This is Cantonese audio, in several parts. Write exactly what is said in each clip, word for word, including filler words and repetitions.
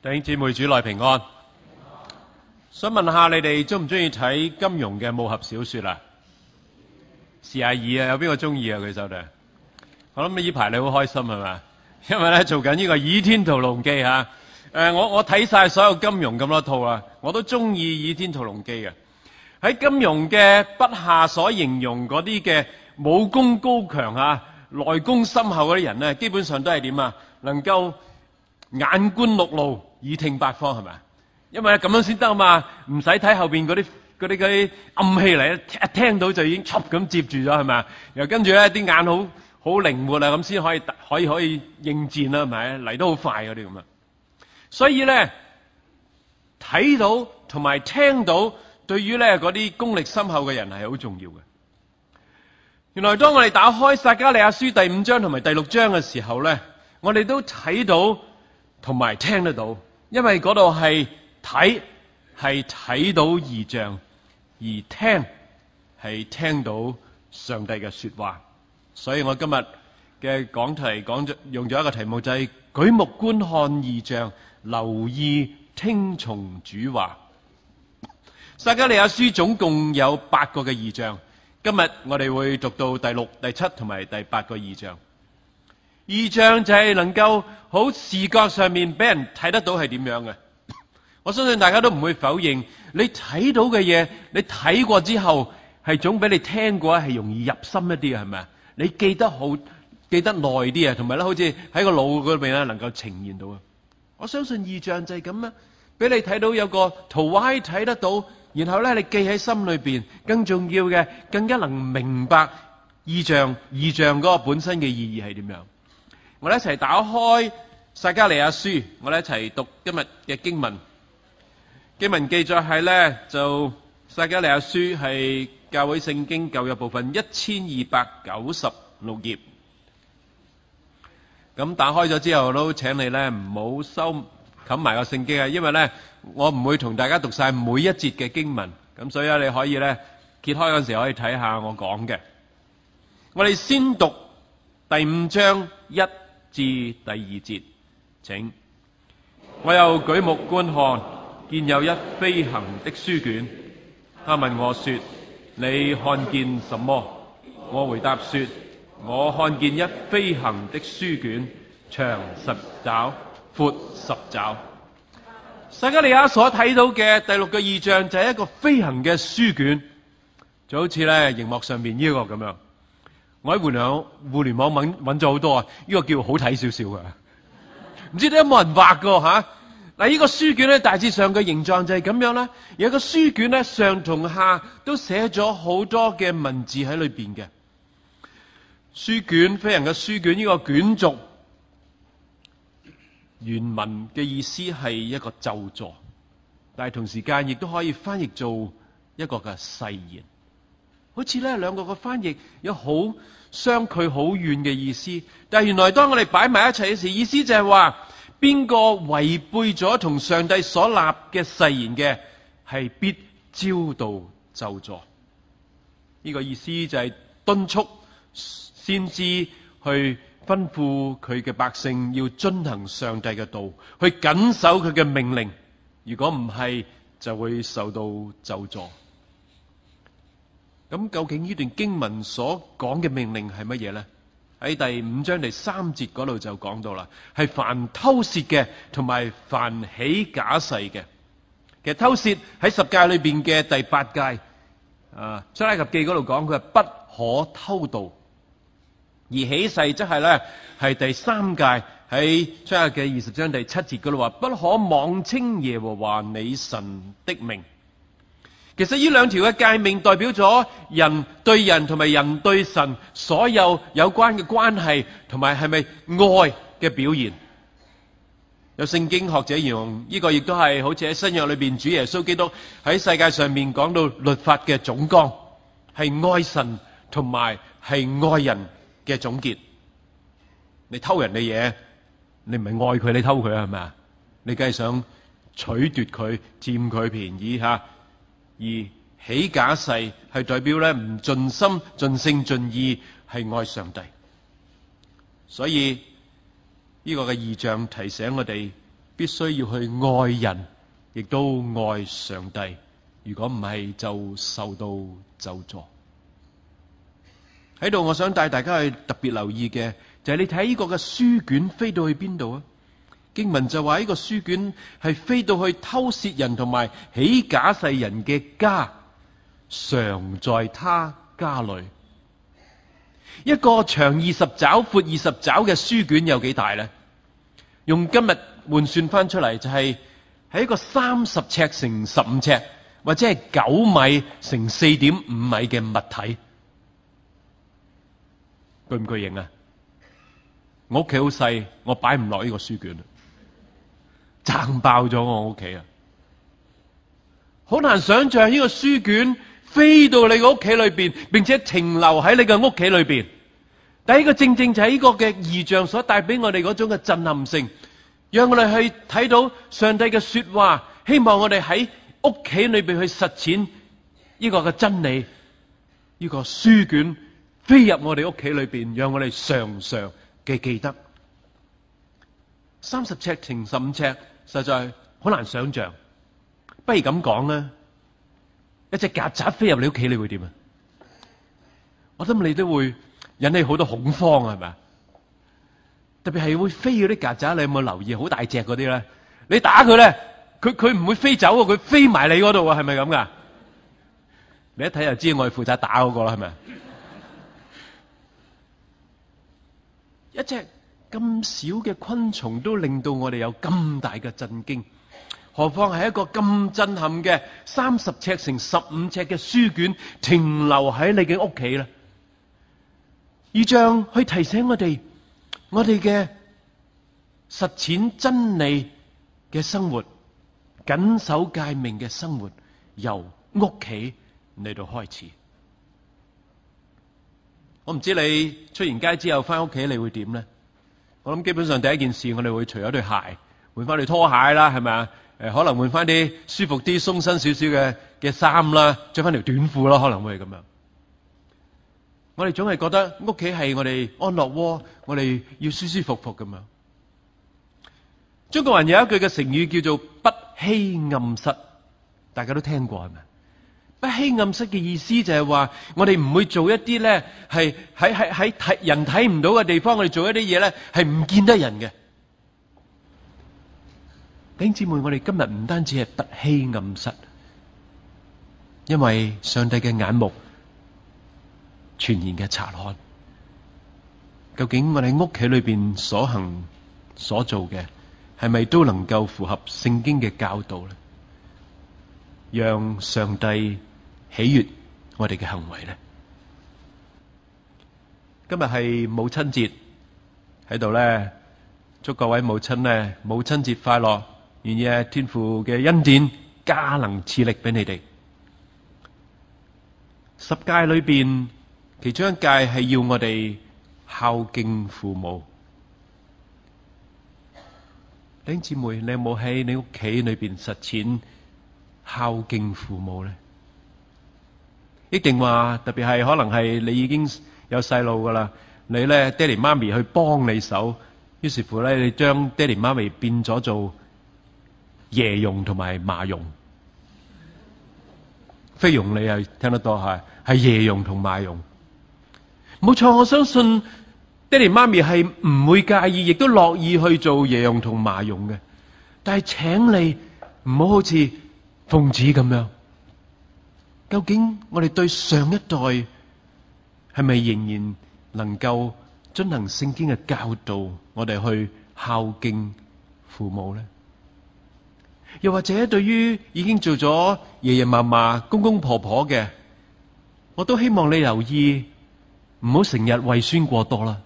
弟兄姊妹，主內平安。想問下你哋中唔中意睇金庸嘅武俠小說啊？試下二啊，有邊個中意啊？舉手嚟。我諗呢排你好開心係嘛？因為咧做緊呢個《倚天屠龍記》吓。誒、呃，我我睇晒所有金庸咁多套啦，我都中意《倚天屠龍記》嘅。喺金庸嘅筆下所形容嗰啲嘅武功高強啊、內功深厚嗰啲人咧，基本上都係點啊？能夠眼觀六路，耳聽八方，係咪？因為咁樣先得啊嘛，唔使睇後邊嗰啲嗰啲嗰啲暗器嚟，一聽到就已經插咁接住咗，係咪？又跟住咧啲眼好好靈活啊，咁先可以可以可以應戰啦，係咪？嚟得好快嗰啲咁啊。所以咧睇到同埋聽到，對於咧嗰啲功力深厚嘅人係好重要嘅。原來當我哋打開撒迦利亞書第五章同埋第六章嘅時候咧，我哋都睇到同埋聽得到，因為嗰度係睇係睇到異象，而聽係聽到上帝嘅說話。所以我今日嘅講題講咗用咗一個題目，就係舉目觀看異象，留意聽從主話。撒迦利亞書總共有八個嘅異象，今日我哋會讀到第六、第七同埋第八個異象。異象就係能夠好視覺上面俾人睇得到係點樣嘅。我相信大家都唔會否認，你睇到嘅嘢，你睇過之後係總比你聽過係容易入心一啲嘅，係咪啊？你記得好記得耐啲啊，同埋咧好似喺個腦嗰邊咧能夠呈現到啊。我相信異象就係咁啊，俾你睇到有個圖畫睇得到，然後咧你記喺心裏邊，更重要嘅更加能明白異象異象嗰個本身嘅意義係點樣。我哋一齊打開撒迦利亞書，我哋一齊讀今日嘅經文。經文記載係咧，就撒迦利亞書係教會聖經舊約部分一千二百九十六頁。咁打開咗之後，都請你咧唔好收冚埋個聖經啊，因為咧我唔會同大家讀晒每一節嘅經文，咁所以咧你可以咧揭開嗰陣時可以睇下我講嘅。我哋先讀第五章一至第二節，請。我又舉目觀看，見有一飛行的書卷。他問我說：你看見什麼？我回答說：我看見一飛行的書卷，長十肘，闊十肘。撒迦利亞所睇到嘅第六個異象就係一個飛行嘅書卷，就好似咧熒幕上面呢個咁樣。我喺互聯網互聯網揾揾咗好多啊，呢個叫好睇少少嘅，唔知點解冇人畫㗎吓。嗱，呢個書卷咧大致上嘅形狀就係咁樣啦。有個書卷咧上同下都寫咗好多嘅文字喺裏邊嘅。書卷，飛行嘅書卷，呢個卷軸原文嘅意思係一個咒詛，但係同時間亦都可以翻譯做一個嘅誓言。好似咧兩個嘅翻譯有好相距好遠嘅意思，但係原來當我哋擺埋一齊嘅時，意思就係話邊個違背咗同上帝所立嘅誓言嘅，係必遭到咒詛。呢個意思就係敦促先知去吩咐佢嘅百姓要遵行上帝嘅道，去謹守佢嘅命令，如果唔係就會受到咒詛。咁究竟呢段經文所講嘅命令係乜嘢呢？喺第五章第三節嗰度就講到啦，係凡偷竊嘅同埋凡起假誓嘅。其實偷竊喺十誡裏邊嘅第八誡啊，出埃及記嗰度講佢係不可偷盜，而起誓則係咧係第三誡喺出埃及記二十章第七節嗰度話不可妄稱耶和華你神的名。其實呢兩條嘅誡命代表咗人對人同埋人對神所有有關嘅關係，同埋係咪愛嘅表現。有聖經學者形容呢個亦都係好似喺新約裏邊主耶穌基督喺世界上面講到律法嘅總綱，係愛神同埋係愛人嘅總結。你偷人嘅嘢，你唔係愛佢，你偷佢係咪啊？你梗係想取奪佢，佔佢便宜吓。而起假誓係代表咧唔盡心盡性盡意係愛上帝。所以呢個嘅異象提醒我哋， 必須要去愛人，亦都愛上帝。如果唔係，就受到咒詛。喺度，我想帶大家去特別留意嘅就係你睇呢個嘅書卷飛到去邊度啊？經文就話呢個書卷係飛到去偷竊人同埋起假誓人嘅家，常在他家裏。一個長二十肘、闊二十肘嘅書卷有幾大呢？用今日換算翻出嚟，就係喺一個三十尺乘十五尺，或者係九米乘四點五米嘅物體，巨唔巨型啊？我屋企好細，我擺唔落呢個書卷，撐爆咗我屋企啊！好難想象呢個書卷飛到你個屋企裏邊，並且停留喺你嘅屋企裏邊。但係呢個正正就係呢個嘅異象所帶俾我哋嗰種嘅震撼性，讓我哋去睇到上帝嘅說話，希望我哋喺屋企裏邊去實踐呢個嘅真理。呢個書卷飛入我哋屋企裏邊，讓我哋常常嘅記得。三十尺乘十五尺，實在好難想象。不如咁講啦，一隻曱甴飛入你屋企，你會點啊？我諗你都會引起好多恐慌，係咪啊？特別係會飛嗰啲曱甴，你有冇留意？好大隻嗰啲咧，你打佢咧，佢佢唔會飛走，佢飛埋你嗰度啊？係咪咁噶？你一睇就知我係負責打嗰個啦，係咪？一隻咁小嘅昆蟲都令到我哋有咁大嘅震驚，何況係一個咁震撼嘅三十尺乘十五尺嘅書卷停留喺你嘅屋企啦。異象去提醒我哋，我哋嘅實踐真理嘅生活，謹守誡命嘅生活，由屋企嚟到開始。我唔知你出完街之後翻屋企你會點呢？我諗基本上第一件事，我哋會除咗對鞋，換翻對拖鞋啦，係咪啊？誒，可能換翻啲舒服啲、鬆身少少嘅嘅衫啦，着翻條短褲啦，可能會係咁樣。我哋總係覺得屋企係我哋安樂窩，我哋要舒舒服服咁樣。中國人有一句嘅成語叫做不欺暗室，大家都聽過係咪？不欺暗室嘅意思就係話，我哋唔會做一啲咧係喺喺喺睇人睇唔到嘅地方，我哋做一啲嘢咧係唔見得人嘅。弟兄姊妹，我哋今日唔單止係不欺暗室，因為上帝嘅眼目全然嘅察看，究竟我哋屋企裏邊所行所做嘅係咪都能夠符合聖經嘅教導咧？讓上帝喜悅我哋嘅行為咧。今日係母親節，喺度咧祝各位母親咧母親節快樂，願意天父嘅恩典加能賜力俾你哋。十誡裏邊，其中一誡係要我哋孝敬父母。弟兄姊妹，你有冇喺你屋企裏邊實踐孝敬父母咧？一定話特別係可能係你已經有細路噶啦，你咧爹哋媽咪去幫你手，於是乎咧你將爹哋媽咪變咗做爺傭同埋嫲傭。菲傭你係聽得多係係爺傭同嫲傭。冇錯，我相信爹哋媽咪係唔會介意，亦都樂意去做爺傭同嫲傭嘅。但係請你唔好好似奉旨咁樣。究竟我哋對上一代係咪仍然能夠遵行聖經嘅教導，我哋去孝敬父母呢？又或者對於已經做咗爺爺嫲嫲、公公婆婆嘅，我都希望你留意，唔好成日為孫過多啦。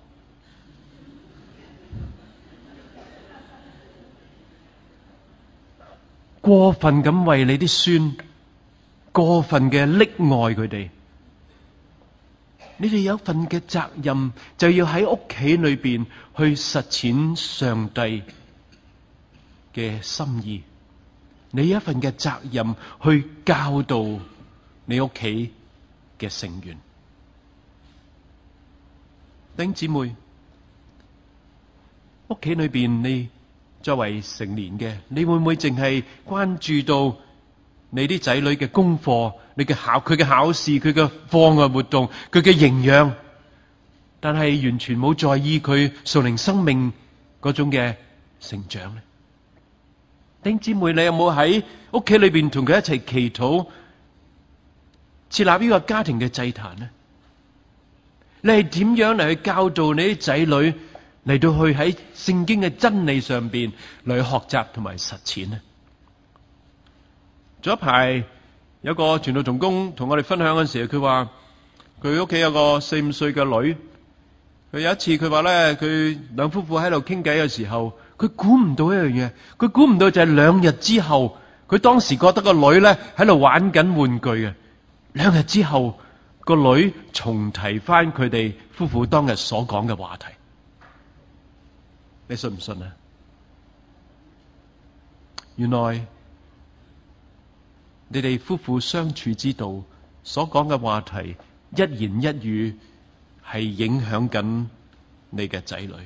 過分咁為你啲孫，過分嘅溺愛佢哋，你哋有份嘅責任，就要喺屋企裏邊去實踐上帝嘅心意。你有一份嘅責任去教導你屋企嘅成員。弟兄姊妹，屋企裏邊你作為成年嘅，你會唔會淨係關注到你啲仔女嘅功課、你嘅考佢嘅考試、佢嘅課外活動、佢嘅營養，但係完全冇在意佢屬靈生命嗰種嘅成長呢？弟兄姊妹，你有冇喺屋企裏邊同佢一齊祈禱，設立呢個家庭嘅祭壇呢？你係點樣嚟去教導你啲仔女嚟到去喺聖經嘅真理上邊嚟去學習同埋實踐呢？早一排有個傳道同工同我哋分享嗰陣時，佢話佢屋企有個四五歲嘅女，佢有一次佢話咧，佢兩夫婦喺度傾偈嘅時候，佢估唔到一樣嘢，佢估唔到就係兩日之後，佢當時覺得個女咧喺度玩緊玩具嘅，兩日之後個女重提翻佢哋夫婦當日所講嘅話題，你信唔信啊？原來你哋夫婦相處之道所講嘅話題，一言一語係影響緊你嘅仔女。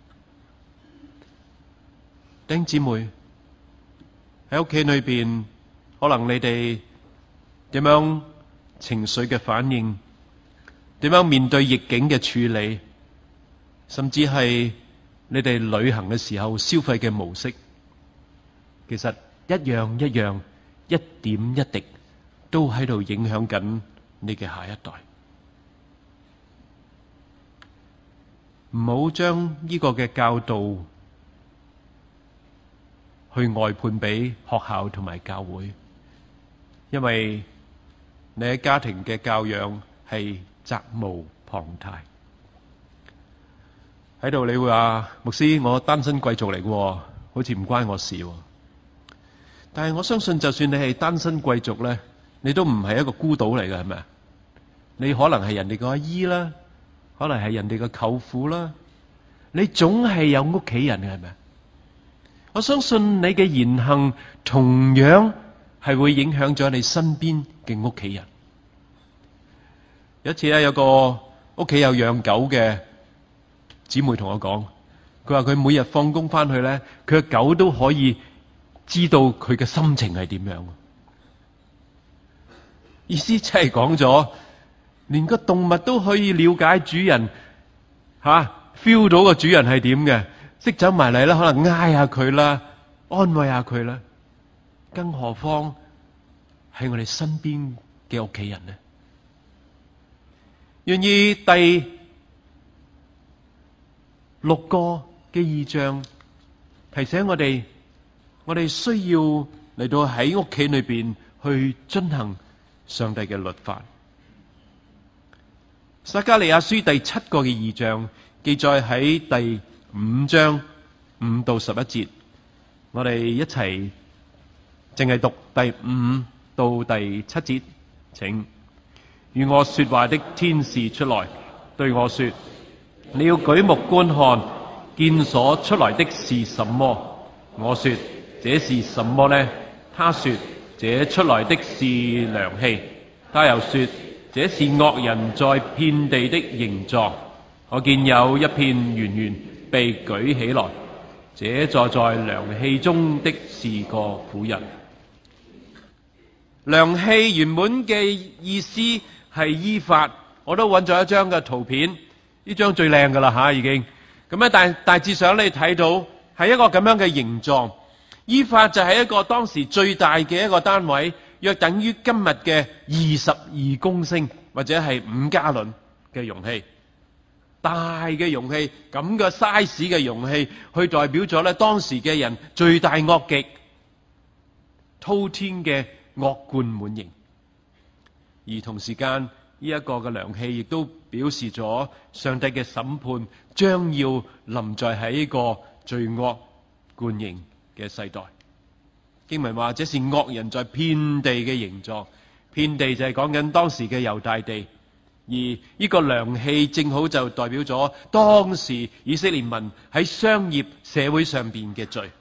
弟兄姊妹，喺屋企裏邊，可能你哋點樣情緒嘅反應，點樣面對逆境嘅處理，甚至係你哋旅行嘅時候消費嘅模式，其實一樣一樣，一點一滴都喺度影響緊你嘅下一代。唔好將呢個嘅教導去外判俾學校同埋教會，因為你喺家庭嘅教養係責無旁貸。喺度你會話，牧師，我單身貴族嚟嘅，好似唔關我事。但係我相信，就算你係單身貴族咧，你都唔係一個孤島嚟嘅，係咪啊？你可能係人哋個阿姨啦，可能係人哋個舅父啦，你總係有屋企人嘅，係咪啊？我相信你嘅言行同樣係會影響咗你身邊嘅屋企人。有一次咧，有個屋企有養狗嘅姊妹同我講，佢話佢每日放工翻去咧，佢嘅狗都可以知道佢嘅心情係點樣。意思即係講咗，連個動物都可以了解主人，吓 feel 到個主人係點嘅，識走埋嚟啦，可能挨下佢啦，安慰下佢啦。更何況係我哋身邊嘅屋企人呢？願意第六個嘅異象提醒我哋，我哋需要嚟到喺屋企裏邊去遵行上帝嘅律法。撒迦利亞書第七個嘅異象記載喺第五章五到十一節，我哋一齊淨係讀第五到第七節，請。與我說話的天使出來對我說，你要舉目觀看，見所出來的是什麼？我說，這是什麼呢？他說，這出來的是涼氣。他又說，這是惡人在遍地的形狀。我見有一片圓圓被舉起來，這坐在涼氣中的是個婦人。涼氣原本嘅意思係依法，我都揾咗一張嘅圖片，呢張最靚噶啦吓，已經咁咧。但大致上你睇到係一個咁樣嘅形狀。依法就係一個當時最大嘅一個單位，約等於今日嘅二十二公升或者係五加侖嘅容器。大嘅容器，咁嘅 size 嘅容器，去代表咗咧當時嘅人最大惡極、滔天嘅惡貫滿盈。而同時間，呢一個嘅涼氣亦都表示咗上帝嘅審判將要臨在喺呢個罪惡貫盈嘅世代。經文話，這是惡人在遍地嘅形狀，遍地就係講緊當時嘅猶大地，而呢個涼氣正好就代表咗當時以色列民喺商業社會上邊嘅罪。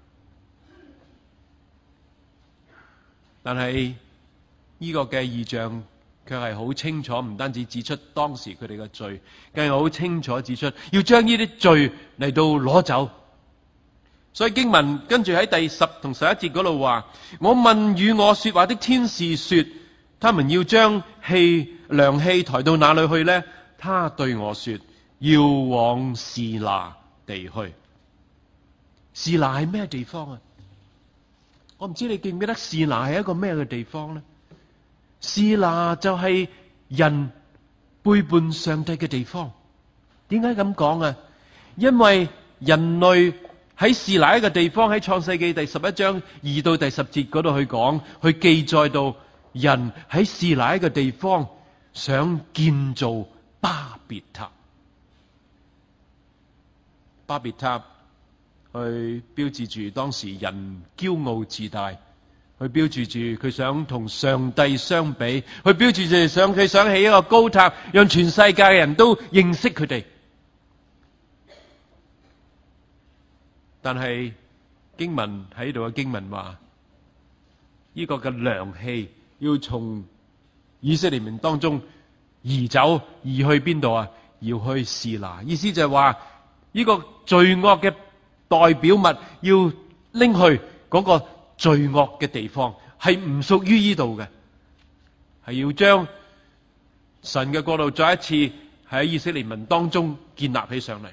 但係呢個嘅異象卻係好清楚，唔單止指出當時佢哋嘅罪，更係好清楚指出要將呢啲罪嚟到攞走。 所以經文跟住喺第十同十一節嗰度話：我問與我說話的天使說，他們要將氣量器抬到哪裏去呢？他對我說，要往示拿地去。示拿係咩地方啊？我唔知你記唔記得示拿係一個咩嘅地方呢？示拿就係人背叛上帝嘅地方。點解咁講啊？因為人類喺示拿一個地方，喺創世記第十一章二到第十節嗰度去講，去記載到人喺示拿一個地方想建造巴別塔。巴別塔去標誌住當時人驕傲自大，去標誌住佢想同上帝相比，去標誌住想佢想起一個高塔，讓全世界嘅人都認識佢哋。但係經文喺度嘅經文話，呢個嘅量器要從以色列民當中移走，移去邊度啊？要去示拿。意思就係話呢個罪惡嘅代表物要拎去嗰個罪惡嘅地方，係唔屬於呢度嘅，係要將神嘅國度再一次喺以色列民當中建立起上嚟。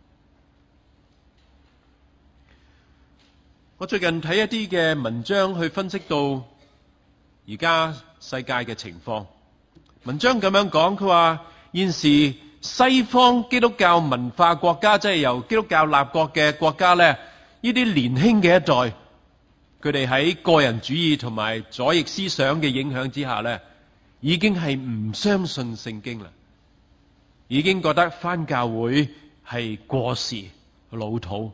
我最近睇一啲嘅文章去分析到而家世界嘅情況。文章咁樣講，佢話現時西方基督教文化國家，即係由基督教立國嘅國家咧，呢啲年輕嘅一代，佢哋喺個人主義同埋左翼思想嘅影響之下咧，已經係唔相信聖經啦，已經覺得返教會係過時老土。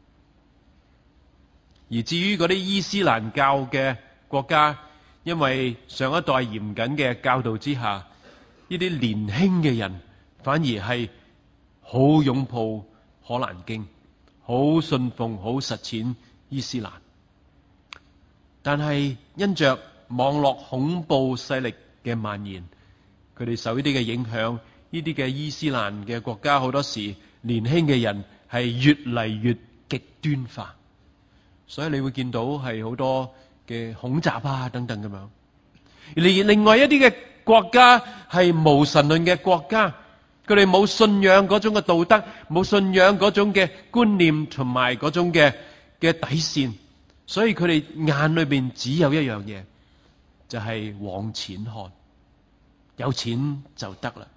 而至於嗰啲伊斯蘭教嘅國家，因為上一代嚴謹嘅教導之下，呢啲年輕嘅人反而係好擁抱可蘭經，好信奉、好實踐伊斯蘭。但係因着網絡恐怖勢力嘅蔓延，佢哋受呢啲嘅影響，呢啲嘅伊斯蘭嘅國家好多時年輕嘅人係越嚟越極端化。所以你會見到係好多嘅恐襲啊等等咁樣。而另外一啲嘅國家係無神論嘅國家，佢哋冇信仰嗰種嘅道德，冇信仰嗰種嘅觀念同埋嗰種嘅嘅底線，所以佢哋眼裏邊只有一樣嘢，就係往錢看，有錢就得啦。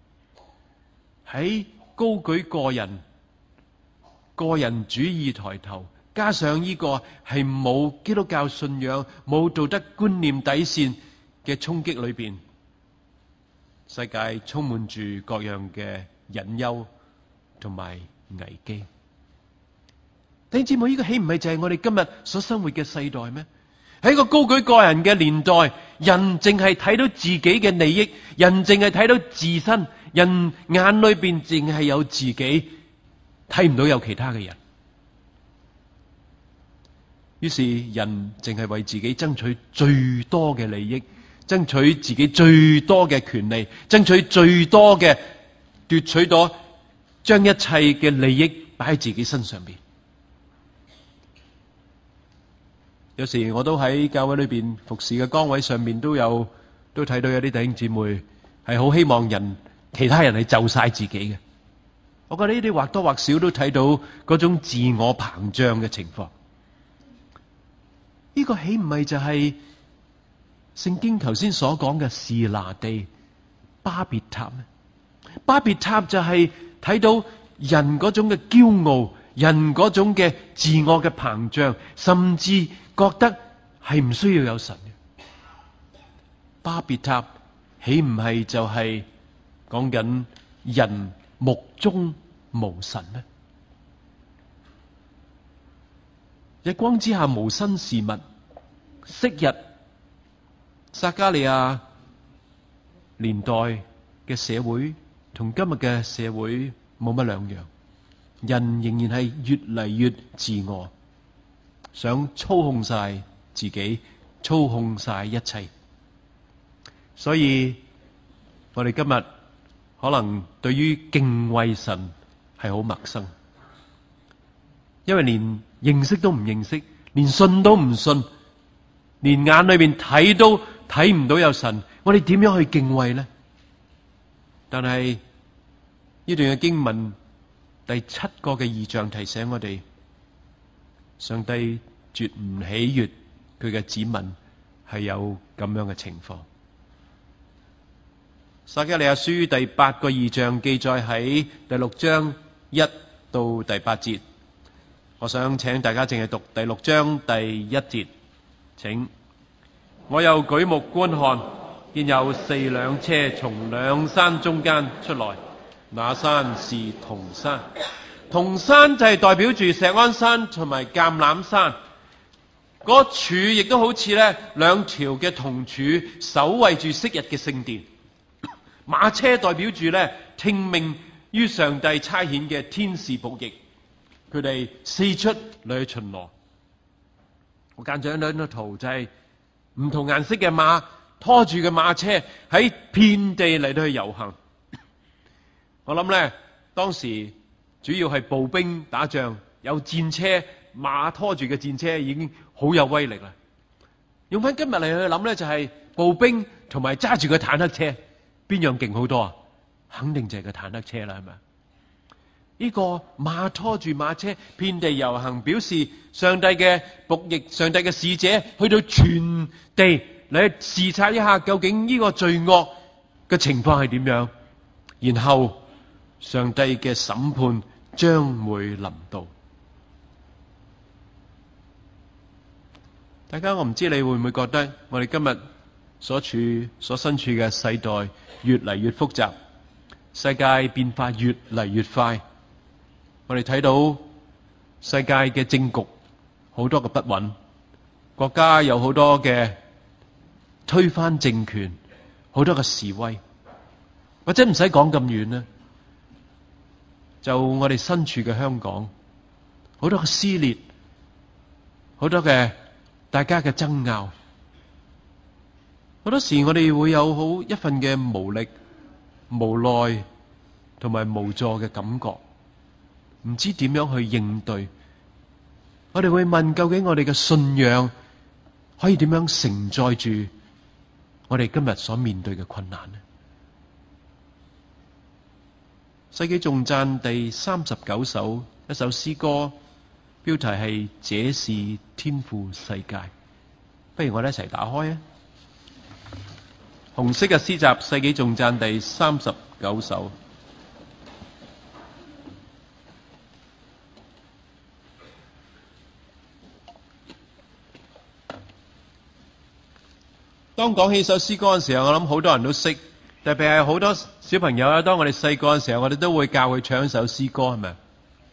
喺高舉個人個人主義抬頭，加上呢個係冇基督教信仰、冇道德觀念底線嘅衝擊裏邊，世界充滿住各樣嘅隱憂同埋危機。弟兄姊妹，呢個豈唔係就係我哋今日所生活嘅世代咩？喺一個高舉個人嘅年代，人淨係睇到自己嘅利益，人淨係睇到自身，人眼裏邊淨係有自己，睇唔到有其他嘅人。於是人淨係為自己爭取最多嘅利益，爭取自己最多嘅權利，爭取最多嘅奪取到，將一切嘅利益擺喺自己身上邊。有時我都喺教會裏邊服侍嘅崗位上面都有都睇到有啲弟兄姊妹係好希望人其他人係就晒自己嘅。我覺得呢啲或多或少都睇到嗰種自我膨脹嘅情況。呢個豈唔係就係聖經頭先所講嘅示拿地巴別塔咩？巴別塔就係睇到人嗰種嘅驕傲，人嗰種嘅自我嘅膨脹，甚至覺得係唔需要有神嘅。巴別塔豈唔係就係講緊人目中無神咩？日光之下無新事物。昔日撒迦利亞年代嘅社會同今日嘅社會冇乜兩樣，人仍然係越嚟越自我，想操控晒自己，操控晒一切。所以我哋今日可能對於敬畏神係好陌生。 因為連認識都唔認識，連信都唔信，連眼裏邊睇都睇唔到有神，我哋點樣去敬畏呢？但係呢段嘅經文第七個嘅異象提醒我哋，上帝絕唔喜悅佢嘅子民係有咁樣嘅情況。撒迦利亞書第八個異象記載喺第六章一到第八節，我想請大家淨係讀第六章第一節，請。我又舉目觀看，見有四輛車從兩山中間出來，那山是銅山。銅山就係代表住錫安山同埋橄欖山，嗰柱亦都好似咧兩條嘅銅柱守衛住昔日嘅聖殿。馬車代表住咧聽命於上帝差遣嘅天使僕役，佢哋四出嚟去巡邏。我間咗兩張圖，就係唔同顏色嘅馬拖住嘅馬車喺遍地嚟到去遊行。我諗咧當時主要係步兵打仗，有戰車，馬拖住嘅戰車已經好有威力啦。用翻今日嚟去諗咧，就係步兵同埋揸住嘅坦克車，邊樣勁好多啊？肯定就係個坦克車啦，係咪？呢個馬拖住馬車遍地遊行，表示上帝嘅僕役、上帝嘅使者去到全地嚟視察一下，究竟呢個罪惡嘅情況係點樣，然後上帝嘅審判將會臨到。大家，我唔知你會唔會覺得我哋今日所處所身處嘅世代越嚟越複雜，世界變化越嚟越快。我哋睇到世界嘅政局好多嘅不穩，國家有好多嘅推翻政權，好多嘅示威，或者唔使講咁遠啦，就我哋身處嘅香港，好多嘅撕裂，好多嘅大家嘅爭拗，好多時我哋會有好一份嘅無力、無奈同埋無助嘅感覺，唔知點樣去應對。我哋會問，究竟我哋嘅信仰可以點樣承載住我哋今日所面對嘅困難呢？世紀頌讚第三十九首一首詩歌，標題係這是天父世界。不如我哋一齊打開啊！紅色嘅詩集世紀頌讚第三十九首。當講起呢首詩歌嘅時候，我諗好多人都識，特別係好多小朋友啊。當我哋細個嘅時候，我哋都會教佢唱一首詩歌，係咪？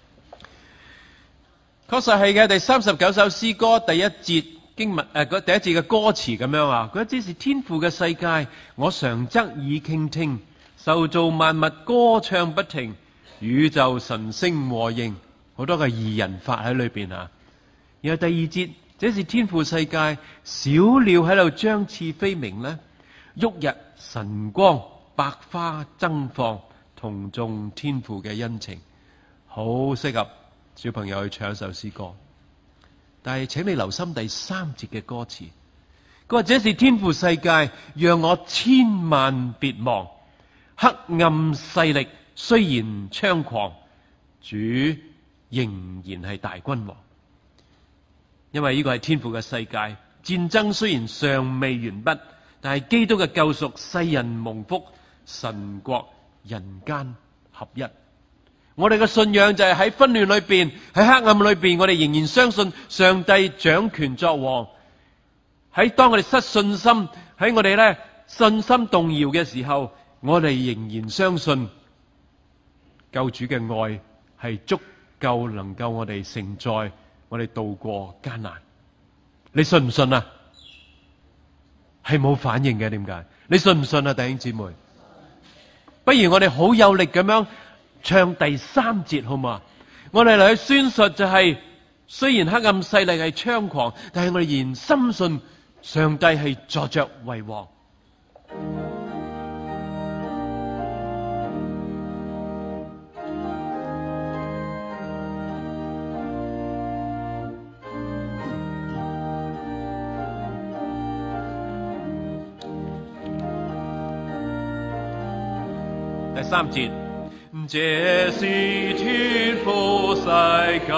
確實係嘅。第三十九首詩歌第一節經文誒、呃，第一節嘅歌詞咁樣啊，佢只是天父嘅世界，我常側耳傾聽，受造萬物歌唱不停，宇宙神聲和應，好多嘅擬人法喺裏邊啊。然後第二節，這是天父世界，小鳥喺度張翅飛鳴呢，旭日晨光，百花爭放，同眾天父嘅恩情，好適合小朋友去唱一首詩歌。但係請你留心第三節嘅歌詞，佢話這是天父世界，讓我千萬別忘，黑暗勢力雖然猖狂，主仍然係大君王。因為呢個係天父嘅世界，戰爭雖然尚未完畢，但係基督嘅救贖，世人蒙福，神國人間合一。我哋嘅信仰就係喺紛亂裏邊，喺黑暗裏邊，我哋仍然相信上帝掌權作王。喺當我哋失信心，喺我哋咧信心動搖嘅時候，我哋仍然相信救主嘅愛係足夠能夠我哋承載我哋渡過艱難。你信唔信啊？係冇反應嘅，點解？你信唔信啊，弟兄姊妹？不如我哋好有力咁樣唱第三節好嘛？我哋嚟去宣述就係、是，雖然黑暗勢力係猖狂，但係我哋仍然深信上帝係坐着為王。 第三節，這是天父世界，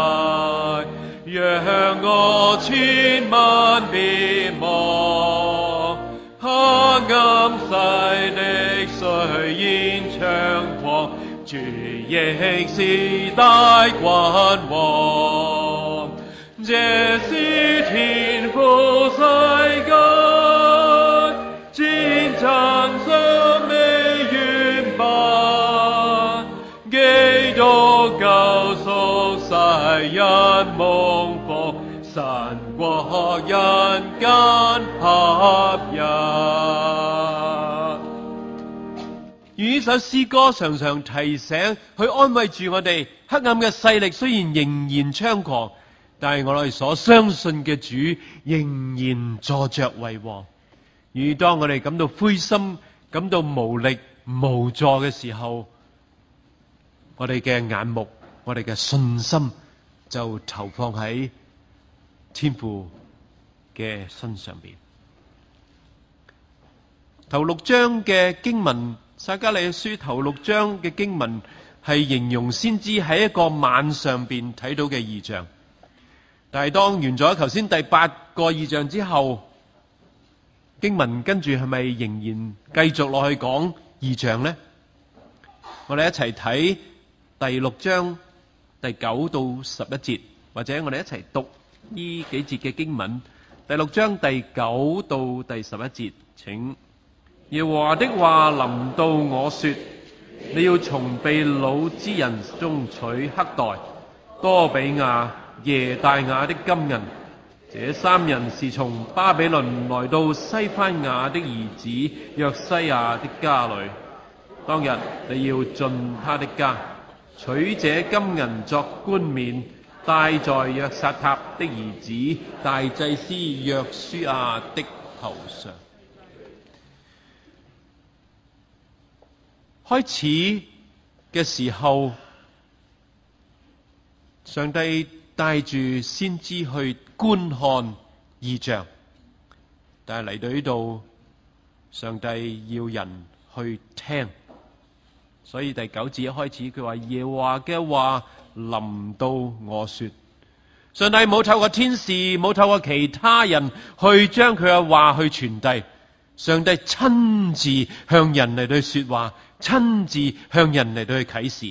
讓我千萬別忘，黑暗世的雖然猖狂，主亦是大君王。這是天父世界，戰爭尚未完畢，基督救贖世人蒙福，神國人間合一。而呢首詩歌常常提醒，去安慰住我哋，黑暗嘅勢力雖然仍然猖狂，但係我哋所相信嘅主仍然坐着為王。而當我哋感到灰心、感到無力、無助嘅時候，我哋嘅眼目、我哋嘅信心就投放喺天父嘅身上邊。頭六章嘅經文，撒迦利亞書頭六章嘅經文係形容先知喺一個晚上邊睇到嘅異象。但係當完咗頭先第八個異象之後，經文跟住係咪仍然繼續落去講異象呢？我哋一齊睇第六章第九到十一節，或者我哋一齊讀呢幾節嘅經文。第六章第九到第十一節，請。耶和華的話臨到我說，你要從被擄之人中取黑代、多比亞、耶大雅的金銀，這三人是從巴比倫來到西番雅的兒子約西亞的家裏。當日你要進他的家，取這金銀作冠冕，戴在約撒塔的兒子大祭司約書亞的頭上。開始嘅時候，上帝帶住先知去觀看異象，但係嚟到呢度，上帝要人去聽。所以第九節一開始佢話，耶和華嘅話臨到我說，上帝冇透過天使，冇透過其他人去將佢嘅話去傳遞，上帝親自向人嚟到說話，親自向人嚟到去啟示。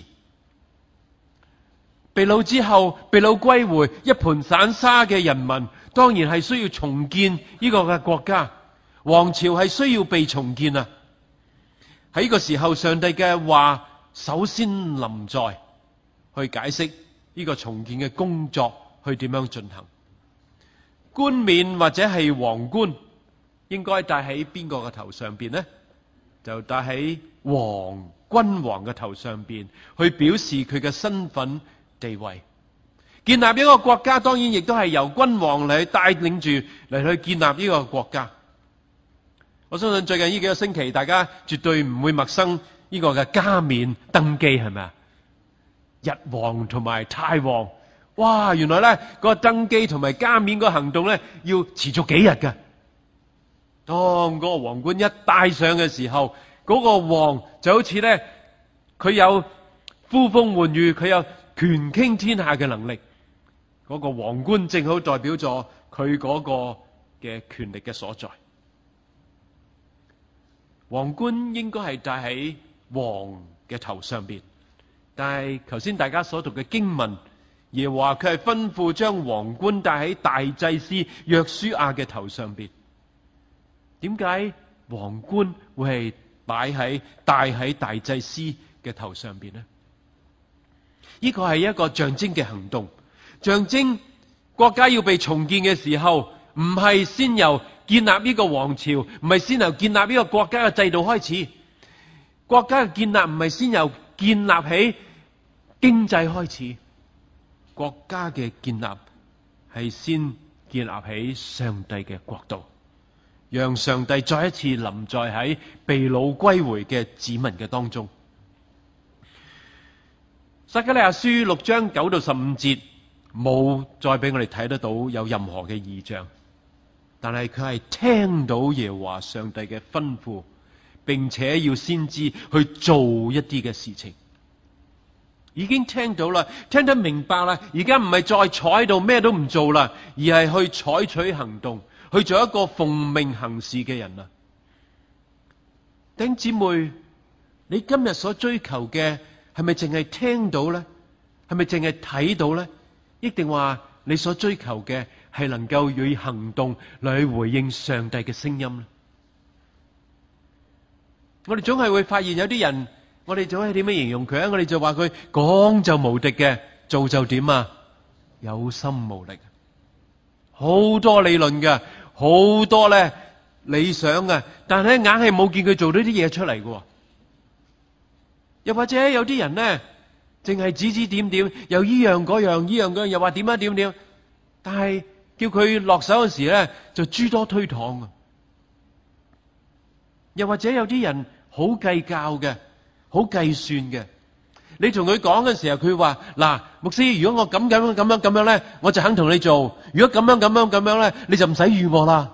被擄之後，被擄歸回，一盤散沙嘅人民，當然係需要重建呢個嘅國家，王朝係需要被重建啊！喺呢個時候，上帝嘅話首先臨在，去解釋呢個重建嘅工作去點樣進行。冠冕或者係皇冠，應該戴喺邊個嘅頭上邊呢？就戴喺王君王嘅頭上邊，去表示佢嘅身份地位。建立一個國家，當然亦都係由君王嚟帶領住嚟去建立呢個國家。我相信最近呢幾個星期，大家絕對唔會陌生呢個嘅加冕登基，係咪啊？日王同埋泰王，哇！原來咧嗰個登基同埋加冕個行動咧，要持續幾日㗎。當嗰個皇冠一戴上嘅時候，嗰個王就好似咧，佢有呼風喚雨，佢有權傾天下嘅能力。嗰個皇冠正好代表咗佢嗰個嘅權力嘅所在。皇冠應該係戴喺王嘅頭上邊，但係頭先大家所讀嘅經文，耶和華佢係吩咐將皇冠戴喺大祭司約書亞嘅頭上邊。點解皇冠會係擺喺戴喺大祭司嘅頭上邊呢？呢個係一個象徵嘅行動，象徵國家要被重建嘅時候，唔係先由建立呢個王朝，唔係先由建立呢個國家嘅制度開始。國家嘅建立唔係先由建立起經濟開始，國家嘅建立係先建立起上帝嘅國度，讓上帝再一次臨在喺被擄歸回嘅子民嘅當中。撒迦利亞書六章九到十五節冇再俾我哋睇得到有任何嘅異象，但係佢係聽到耶和華上帝嘅吩咐， 並且要先知去做一啲嘅事情。已經聽到啦，聽得明白啦，而家唔係再坐喺度咩都唔做啦，而係去採取行動，去做一個奉命行事嘅人啦。弟兄姊妹，你今日所追求嘅係咪淨係聽到呢？係咪淨係睇到呢？抑定話你所追求嘅係能夠以行動嚟去回應上帝嘅聲音呢？我哋總係會發現有啲人，我哋總係點樣形容佢啊？我哋就話佢講就無敵嘅，做就點啊？有心無力，好多理論嘅，好多咧理想嘅，但係咧硬係冇見佢做呢啲嘢出嚟嘅。又或者有啲人咧，淨係指指點點，又依樣嗰樣，依樣嗰樣，又話點啊點點，但係叫佢落手嗰時咧，就諸多推搪啊。又或者有啲人好計較嘅，好計算嘅。你同佢講嘅時候，佢話嗱，牧師，如果我咁咁樣咁樣咁樣咧，我就肯同你做；如果咁樣咁樣咁樣咧，你就唔使預我啦。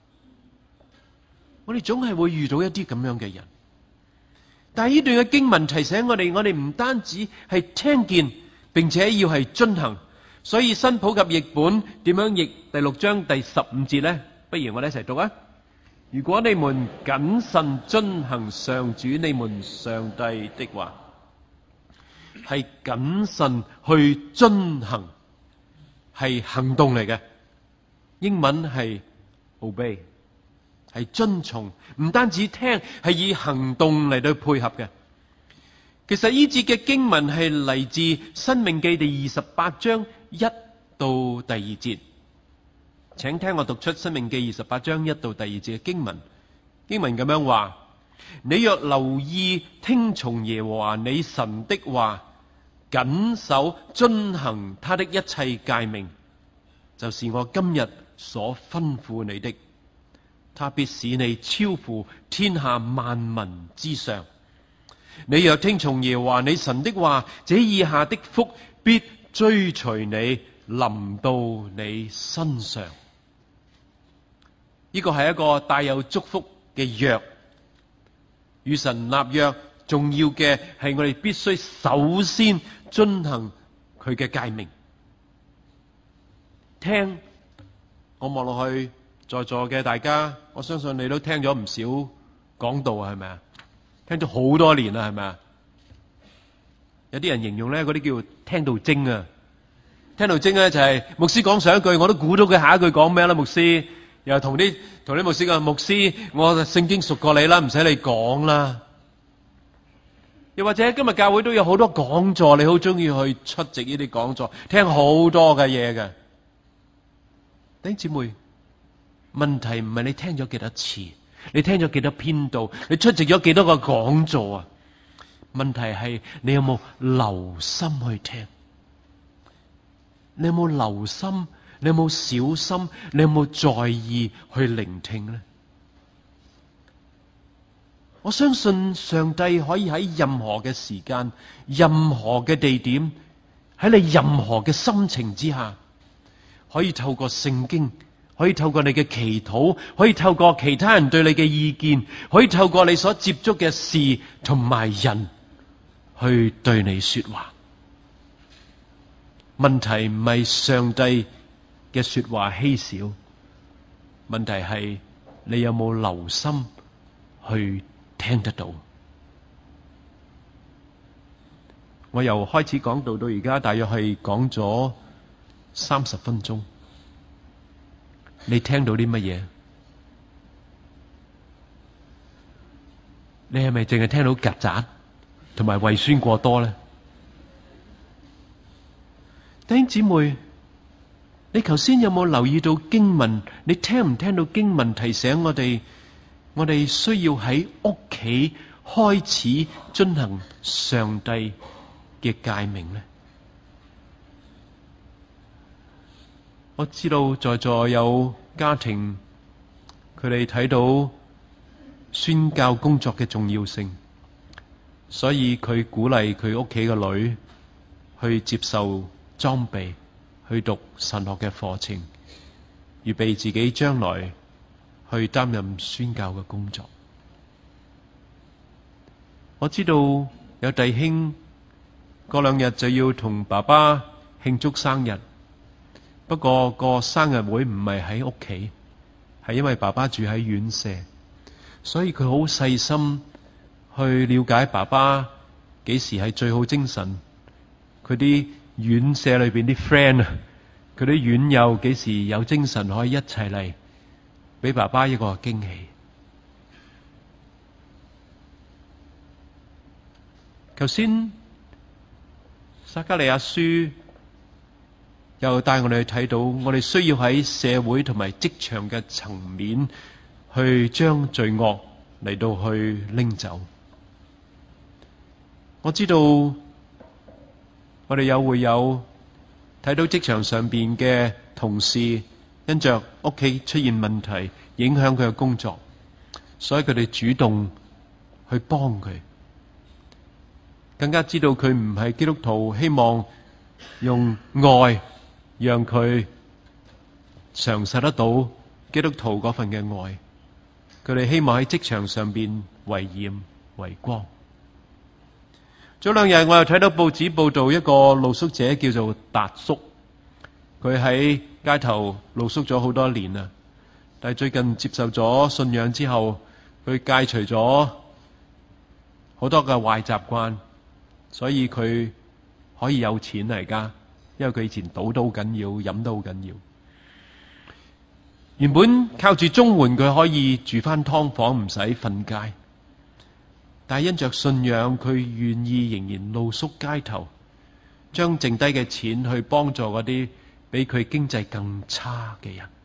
我哋總係會遇到一啲咁樣嘅人。但係呢段嘅經文提醒我哋，我哋唔單止係聽見，並且要係遵行。所以新普及譯本點樣譯第六章第十五節咧？不如我哋一齊讀啊！如果你們謹慎遵行上主你們上帝的話，係謹慎去遵行，係行動嚟嘅。英文係 obey， 係遵從，唔單止聽，係以行動嚟到配合嘅。其實呢節嘅經文係嚟自申命記第二十八章一到第二節。請聽我讀出申命記二十八章一到第二節嘅經文。經文咁樣話：你若留意聽從耶和華你神的話，謹守遵行他的一切誡命，就是我今日所吩咐你的，他必使你超乎天下萬民之上。你若聽從耶和華你神的話，這以下的福必追隨你，臨到你身上。呢個係一個帶有祝福嘅約，與神立約，重要嘅係我哋必須首先遵行佢嘅誡命。聽，我望落去在座嘅大家，我相信你都聽咗唔少講道，係咪啊？聽咗好多年啦，係咪啊？有啲人形容咧，嗰啲叫聽到精啊！聽到精咧就係牧師講上一句，我都估到佢下一句講咩啦。牧師又同啲同啲牧師講，牧師，我聖經熟過你啦，唔使你講啦。又或者今日教會都有好多講座，你好中意去出席呢啲講座，聽好多嘅嘢嘅。弟兄姊妹，問題唔係你聽咗幾多次，你聽咗幾多篇道，你出席咗幾多個講座啊？問題係你有冇留心去聽？你有冇留心？你有冇小心？你有冇在意去聆聽呢？我相信上帝可以喺任何嘅時間、任何嘅地點，喺你任何嘅心情之下，可以透過聖經，可以透過你嘅祈禱，可以透過其他人對你嘅意見，可以透過你所接觸嘅事同埋人，去對你說話。問題唔係上帝嘅說話稀少，問題係你有冇留心去聽得到。我由開始講道到而家，大約係講咗三十分鐘。你聽到啲乜嘢？你係咪淨係聽到曱甴同埋胃酸過多咧？弟兄姊妹，你頭先有冇留意到經文？你聽唔聽到經文提醒我哋？我哋需要喺屋企開始遵行上帝嘅誡命呢？我知道在座有家庭，佢哋睇到宣教工作嘅重要性，所以佢鼓勵佢屋企嘅女去接受裝備，去讀神學嘅課程，預備自己將來去擔任宣教嘅工作。 我知道有弟兄過兩日就要同爸爸慶祝生日，不過個生日會唔係喺屋企，係因為爸爸住喺院舍，所以佢好細心去了解爸爸幾時係最好精神，佢啲院舍裏邊啲 friend 啊，佢啲院友幾時有精神可以一齊嚟俾爸爸一個驚喜。頭先撒迦利亞書又帶我哋去睇到，我哋需要喺社會同埋職場嘅層面去將罪惡嚟到去拎走。我知道我哋有會有睇到職場上邊嘅同事因着屋企出現問題影響佢嘅工作，所以佢哋主動去幫佢。更加知道佢唔係基督徒，希望用愛讓佢嘗受得到基督徒嗰份嘅愛。佢哋希望喺職場上邊為鹽為光。早兩日我又睇到報紙報道一個露宿者叫做達叔，佢喺街頭露宿咗好多年啦，但係最近接受咗信仰之後，佢戒除咗好多嘅壞習慣，所以佢可以有錢嚟㗎，因為佢以前賭都好緊要，飲都好緊要。原本靠住綜援佢可以住返劏房，唔使瞓街，但係因着信仰，佢願意仍然露宿街頭，將剩低嘅錢去幫助嗰啲比佢經濟更差嘅人。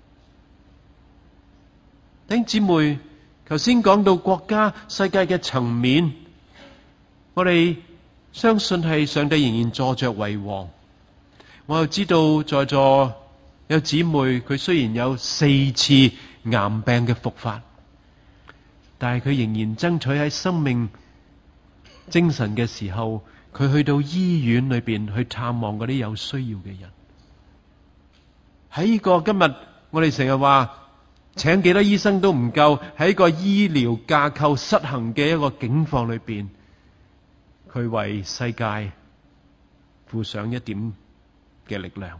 弟兄姊妹，頭先講到國家世界嘅層面，我哋相信係上帝仍然坐着為王。我又知道在座有姊妹，佢雖然有四次癌病嘅復發，但係佢仍然爭取喺生命精神嘅時候，佢去到醫院裏邊去探望嗰啲有需要嘅人。喺呢個今日我哋成日話請幾多醫生都唔夠，喺一個醫療架構失衡嘅一個境況裏邊，佢為世界付上一點嘅力量。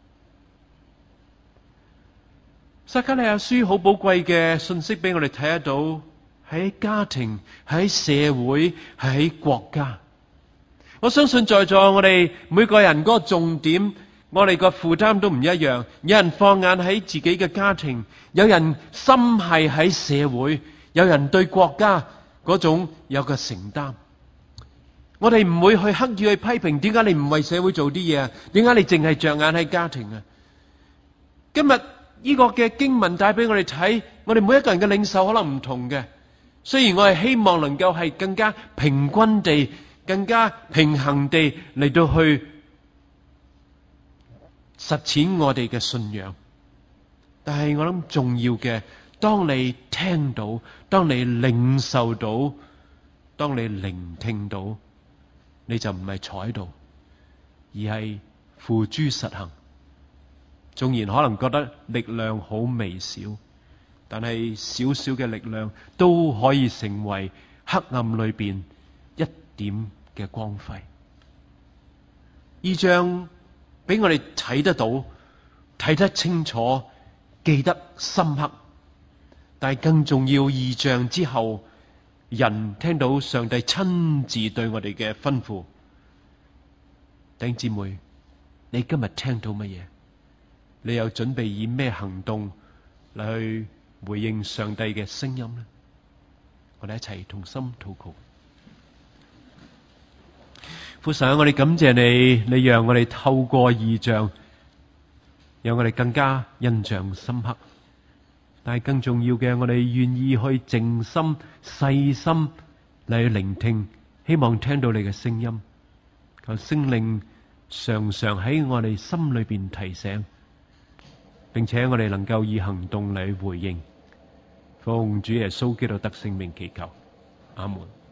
撒迦利亞書好寶貴嘅信息俾我哋睇得到，喺家庭、喺社會、喺國家。我相信在座我哋每個人嗰個重點，我哋個負擔都唔一樣。有人放眼喺自己嘅家庭，有人心係喺社會，有人對國家嗰種有個承擔。我哋唔會去刻意去批評，點解你唔為社會做啲嘢啊？點解你淨係着眼喺家庭啊？今日呢個嘅經文帶俾我哋睇，我哋每一個人嘅領受可能唔同嘅。雖然我係希望能夠係更加平均地、更加平衡地嚟到去實踐我哋嘅信仰，但係我諗重要嘅，當你聽到、當你領受到、當你聆聽到，你就唔係坐喺度，而係付諸實行。縱然可能覺得力量好微小，但係少少嘅力量都可以成為黑暗裏邊一點嘅光輝。呢章俾我哋睇得到、睇得清楚、記得深刻，但係更重要，異象之後，人聽到上帝親自對我哋嘅吩咐。弟兄姊妹，你今日聽到乜嘢？你有準備以咩行動嚟去回應上帝嘅聲音呢？我哋一齊同心禱告。父神，我哋感謝你，你讓我哋透過異象，讓我哋更加印象深刻。但係更重要嘅，我哋願意去靜心細心嚟去聆聽，希望聽到你嘅聲音。求聖靈常常喺我哋心裏邊提醒，並且我哋能夠以行動嚟回應。奉主耶穌基督得聖名祈求，阿門。